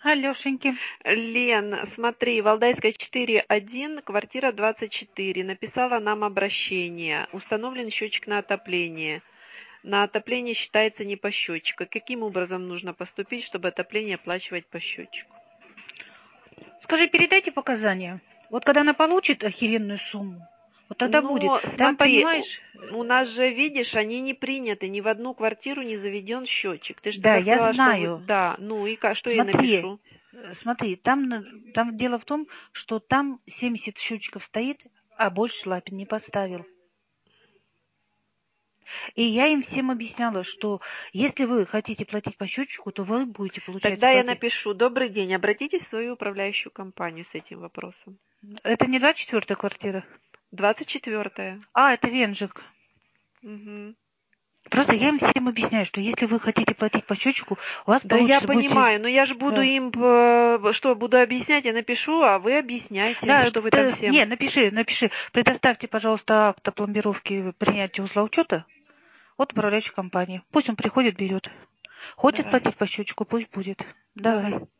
Алёшеньки. Лен, смотри, Валдайская 4.1, квартира 24. Написала нам обращение. Установлен счетчик на отопление. На отопление считается не по счетчику. Каким образом нужно поступить, чтобы отопление оплачивать по счетчику? Скажи, передайте показания. Вот когда она получит охеренную сумму, вот тогда будет. Там, Смотри, понимаешь... у нас же, видишь, они не приняты, ни в одну квартиру не заведен счетчик. Ты же Да, тогда я сказала, знаю. да, ну и что я Смотри, напишу? смотри, там дело в том, что там 70 счетчиков стоит, а больше Лапин не поставил. И я им всем объясняла, что если вы хотите платить по счетчику, то вы будете, получается, Тогда я платить. напишу: добрый день, обратитесь в свою управляющую компанию с этим вопросом. Это не 24-я квартира? 24-я. А, это Венжик. Угу. Просто я им всем объясняю, что если вы хотите платить по счетчику, у вас Да я получится понимаю, но я же буду Да. им, что, буду объяснять, я напишу, а вы объясняйте, Да, что вы там всем. Не, напиши. Предоставьте, пожалуйста, акт о пломбировке принятия узла учета от управляющей компании. Пусть он приходит, берет. Хочет Давай. платить по счетчику, пусть будет. Давай.